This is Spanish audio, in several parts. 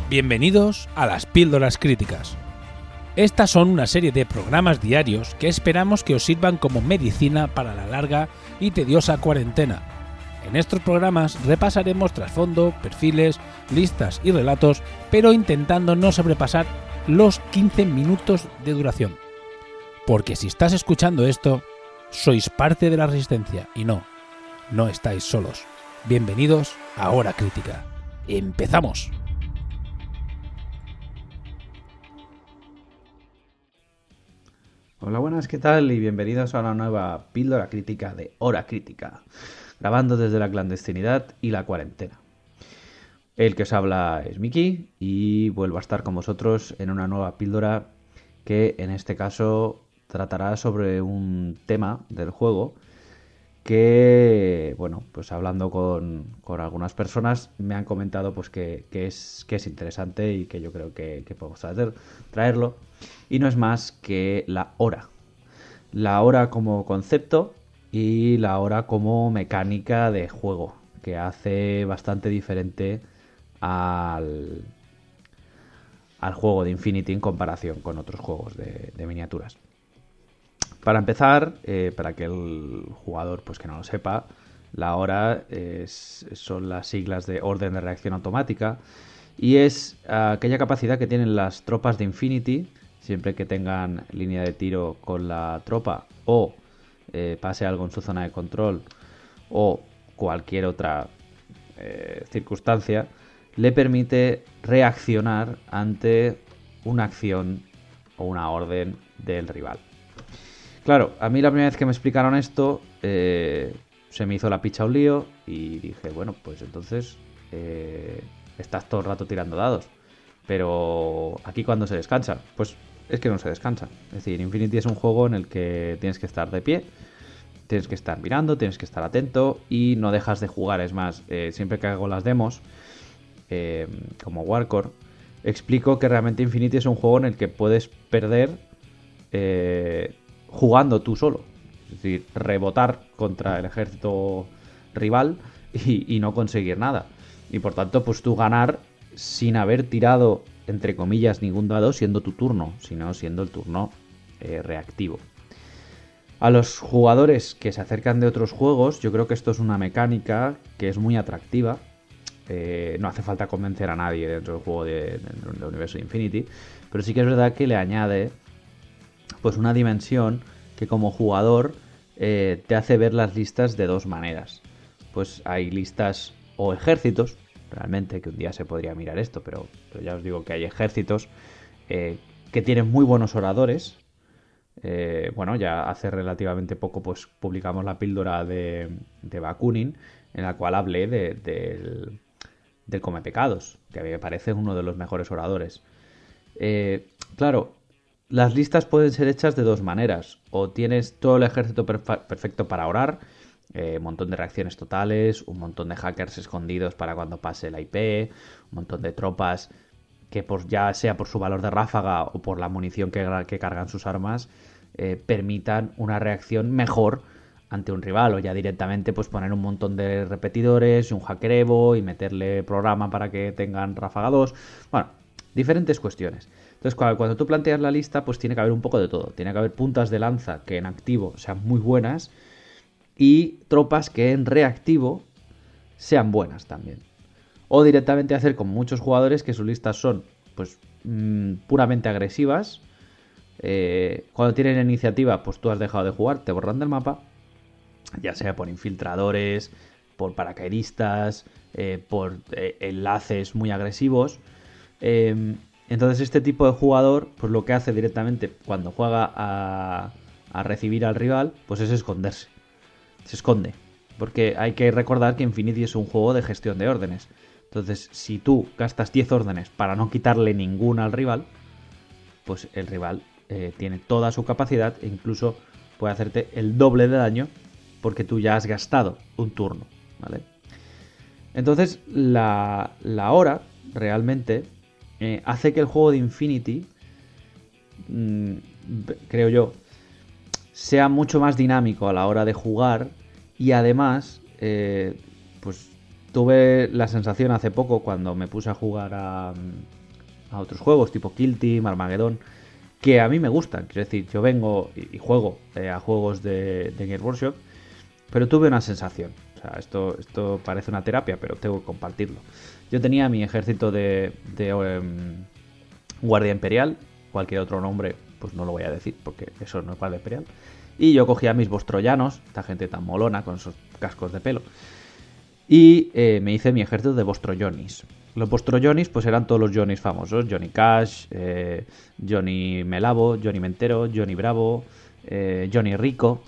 Bienvenidos a las Píldoras Críticas. Estas son una serie de programas diarios que esperamos que os sirvan como medicina para la larga y tediosa cuarentena. En estos programas repasaremos trasfondo, perfiles, listas y relatos, pero intentando no sobrepasar los 15 minutos de duración. Porque si estás escuchando esto, sois parte de la resistencia y no estáis solos. Bienvenidos a Hora Crítica. ¡Empezamos! Hola, buenas, ¿qué tal? Y bienvenidos a una nueva píldora crítica de Hora Crítica, grabando desde la clandestinidad y la cuarentena. El que os habla es Miki y vuelvo a estar con vosotros en una nueva píldora que en este caso tratará sobre un tema del juego que, bueno, pues hablando con algunas personas me han comentado pues que es interesante y que yo creo que podemos traerlo. Y no es más que la hora. La hora como concepto y la hora como mecánica de juego, que hace bastante diferente al juego de Infinity en comparación con otros juegos de miniaturas. Para empezar, para que el jugador pues que no lo sepa, la hora son las siglas de orden de reacción automática y es aquella capacidad que tienen las tropas de Infinity siempre que tengan línea de tiro con la tropa o pase algo en su zona de control o cualquier otra circunstancia, le permite reaccionar ante una acción o una orden del rival. Claro, a mí la primera vez que me explicaron esto se me hizo la picha un lío y dije, bueno, pues entonces estás todo el rato tirando dados. Pero aquí cuando se descansa, pues es que no se descansa. Es decir, Infinity es un juego en el que tienes que estar de pie, tienes que estar mirando, tienes que estar atento y no dejas de jugar. Es más, siempre que hago las demos, como Warcore, explico que realmente Infinity es un juego en el que puedes perder jugando tú solo. Es decir, rebotar contra el ejército rival y no conseguir nada. Y por tanto, pues tú ganar sin haber tirado, entre comillas, ningún dado, siendo tu turno, sino siendo el turno reactivo. A los jugadores que se acercan de otros juegos, yo creo que esto es una mecánica que es muy atractiva. No hace falta convencer a nadie dentro del juego del universo de Infinity, pero sí que es verdad que le añade pues una dimensión que como jugador te hace ver las listas de dos maneras. Pues hay listas o ejércitos, realmente que un día se podría mirar esto, pero ya os digo que hay ejércitos que tienen muy buenos oradores. Bueno, ya hace relativamente poco pues publicamos la píldora de Bakunin, en la cual hablé del Come Pecados, que a mí me parece uno de los mejores oradores. Claro, las listas pueden ser hechas de dos maneras. O tienes todo el ejército perfecto para orar, un montón de reacciones totales, un montón de hackers escondidos para cuando pase la IP, un montón de tropas que ya sea por su valor de ráfaga o por la munición que cargan sus armas, permitan una reacción mejor ante un rival, o ya directamente pues poner un montón de repetidores y un hacker evo y meterle programa para que tengan ráfaga 2. Bueno, diferentes cuestiones. Entonces cuando tú planteas la lista, pues tiene que haber un poco de todo. Tiene que haber puntas de lanza que en activo sean muy buenas y tropas que en reactivo sean buenas también. O directamente hacer como muchos jugadores que sus listas son pues puramente agresivas. Cuando tienen iniciativa, pues tú has dejado de jugar, te borran del mapa, ya sea por infiltradores, por paracaidistas, por enlaces muy agresivos. Entonces este tipo de jugador, pues lo que hace directamente cuando juega a recibir al rival, pues es esconderse. Se esconde. Porque hay que recordar que Infinity es un juego de gestión de órdenes. Entonces, si tú gastas 10 órdenes para no quitarle ninguna al rival, pues el rival tiene toda su capacidad e incluso puede hacerte el doble de daño porque tú ya has gastado un turno, ¿vale? Entonces, la hora realmente hace que el juego de Infinity, creo yo, sea mucho más dinámico a la hora de jugar y además, pues tuve la sensación hace poco cuando me puse a jugar a otros juegos tipo Kill Team, Armageddon, que a mí me gustan. Quiero decir, yo vengo y juego a juegos de Games Workshop, pero tuve una sensación. O sea, esto parece una terapia, pero tengo que compartirlo. Yo tenía mi ejército de Guardia Imperial, cualquier otro nombre pues no lo voy a decir, porque eso no es Guardia Imperial. Y yo cogía mis Vostroyanos, esta gente tan molona con esos cascos de pelo, y me hice mi ejército de Vostroyonis. Los Vostroyonis pues eran todos los Johnny's famosos: Johnny Cash, Johnny Melavo, Johnny Mentero, Johnny Bravo, Johnny Rico,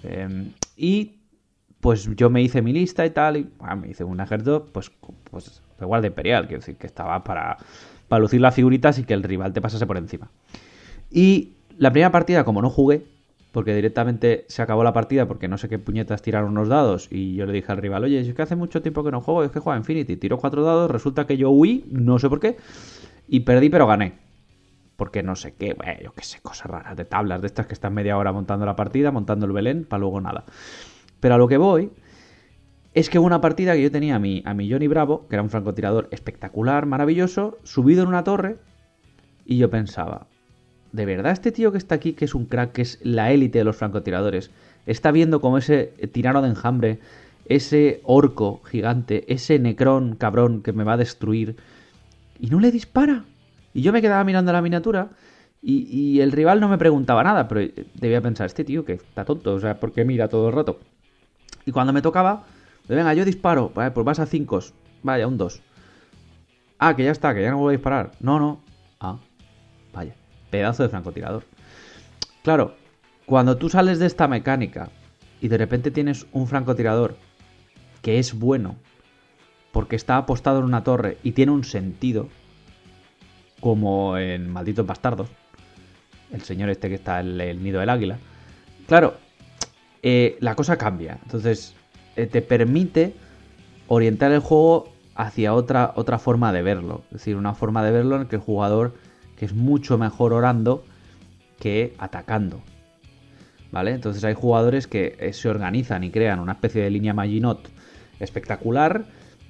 y pues yo me hice mi lista y tal, y me hice un ejército pues de Guardia Imperial, quiero decir que estaba para lucir las figuritas y que el rival te pasase por encima. Y la primera partida, como no jugué, porque directamente se acabó la partida porque no sé qué puñetas tiraron unos dados, y yo le dije al rival, oye, es que hace mucho tiempo que no juego, es que juega Infinity, tiró 4 dados, resulta que yo huí, no sé por qué, y perdí pero gané. Porque no sé qué, bueno, yo qué sé, cosas raras de tablas de estas que están media hora montando la partida, montando el Belén, para luego nada. Pero a lo que voy es que hubo una partida que yo tenía a mi Johnny Bravo, que era un francotirador espectacular, maravilloso, subido en una torre, y yo pensaba, ¿de verdad este tío que está aquí, que es un crack, que es la élite de los francotiradores, está viendo como ese tirano de enjambre, ese orco gigante, ese necrón cabrón que me va a destruir, y no le dispara? Y yo me quedaba mirando la miniatura y el rival no me preguntaba nada, pero debía pensar, este tío que está tonto, o sea, ¿por qué mira todo el rato? Y cuando me tocaba, venga, yo disparo, vale, pues vas a 5, vaya, un 2. Ah, que ya está, que ya no vuelvo a disparar. No. Ah, vaya, pedazo de francotirador. Claro, cuando tú sales de esta mecánica y de repente tienes un francotirador que es bueno porque está apostado en una torre y tiene un sentido, como en Malditos Bastardos, el señor este que está en el nido del águila, claro, la cosa cambia. Entonces te permite orientar el juego hacia otra forma de verlo. Es decir, una forma de verlo en que el jugador que es mucho mejor orando que atacando, ¿vale? Entonces hay jugadores que se organizan y crean una especie de línea Maginot espectacular,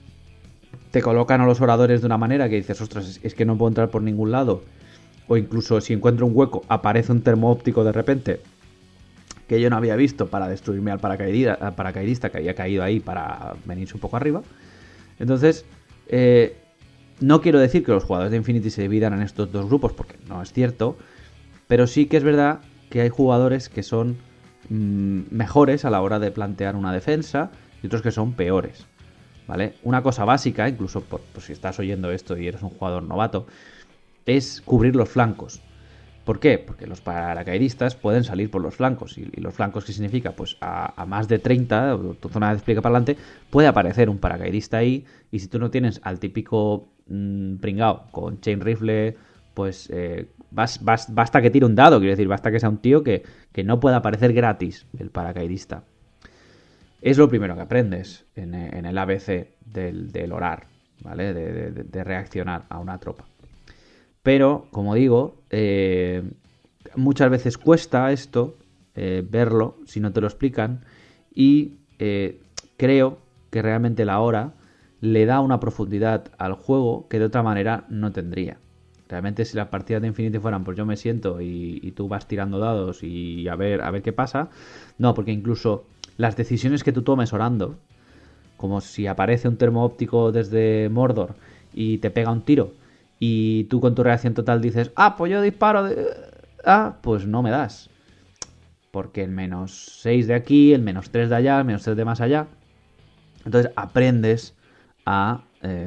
te colocan a los oradores de una manera que dices, ostras, es que no puedo entrar por ningún lado, o incluso si encuentro un hueco aparece un termo óptico de repente que yo no había visto para destruirme al paracaidista que había caído ahí para venirse un poco arriba. Entonces, no quiero decir que los jugadores de Infinity se dividan en estos dos grupos, porque no es cierto, pero sí que es verdad que hay jugadores que son mejores a la hora de plantear una defensa y otros que son peores, ¿vale? Una cosa básica, incluso por si estás oyendo esto y eres un jugador novato, es cubrir los flancos. ¿Por qué? Porque los paracaidistas pueden salir por los flancos. ¿Y los flancos qué significa? Pues a más de 30, tu zona de despliegue para adelante, puede aparecer un paracaidista ahí. Y si tú no tienes al típico pringao con chain rifle, pues basta que tire un dado. Quiero decir, basta que sea un tío que no pueda aparecer gratis el paracaidista. Es lo primero que aprendes en el ABC del orar, ¿vale? De reaccionar a una tropa. Pero, como digo, muchas veces cuesta esto, verlo, si no te lo explican, y creo que realmente la hora le da una profundidad al juego que de otra manera no tendría. Realmente si las partidas de Infinity fueran, pues yo me siento y tú vas tirando dados y a ver qué pasa, no, porque incluso las decisiones que tú tomes orando, como si aparece un termo óptico desde Mordor y te pega un tiro, y tú con tu reacción total dices, pues yo disparo, pues no me das. Porque el menos 6 de aquí, el menos 3 de allá, el menos 3 de más allá. Entonces aprendes a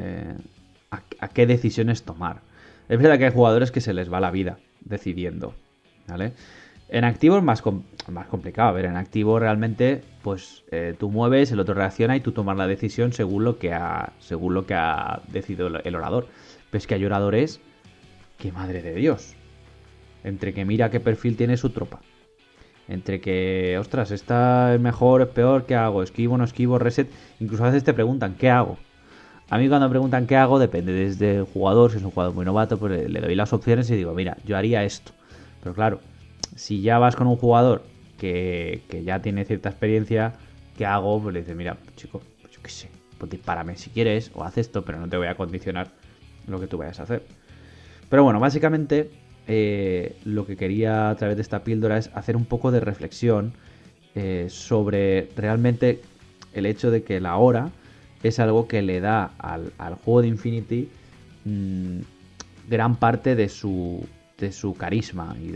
qué decisiones tomar. Es verdad que hay jugadores que se les va la vida decidiendo, ¿vale? En activo es más complicado. A ver, en activo realmente, pues tú mueves, el otro reacciona y tú tomas la decisión según lo que ha decidido el orador. Pero es que hay oradores que, madre de Dios, entre que mira qué perfil tiene su tropa, entre que, ostras, esta es mejor, es peor, ¿qué hago? Esquivo, no esquivo, reset. Incluso a veces te preguntan, ¿qué hago? A mí cuando me preguntan qué hago, depende desde el jugador. Si es un jugador muy novato, pues le doy las opciones y digo, mira, yo haría esto. Pero claro, si ya vas con un jugador que ya tiene cierta experiencia, ¿qué hago? Pues le dices, mira, chico, pues yo qué sé, pues dispárame si quieres o haz esto, pero no te voy a condicionar lo que tú vayas a hacer. Pero bueno, básicamente lo que quería a través de esta píldora es hacer un poco de reflexión sobre realmente el hecho de que la hora es algo que le da al juego de Infinity gran parte de su carisma y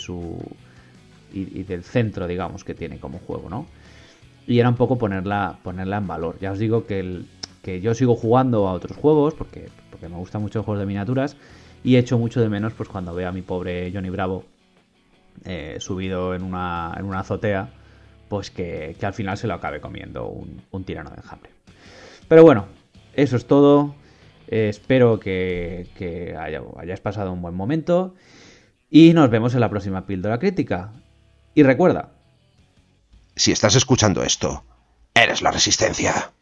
del centro, digamos, que tiene como juego, ¿no? Y era un poco ponerla en valor. Ya os digo que yo sigo jugando a otros juegos porque me gustan mucho los juegos de miniaturas y echo mucho de menos pues cuando veo a mi pobre Johnny Bravo subido en una azotea, pues que al final se lo acabe comiendo un tirano de enjambre. Pero bueno, eso es todo. Espero que hayáis pasado un buen momento y nos vemos en la próxima píldora crítica. Y recuerda, si estás escuchando esto, eres la Resistencia.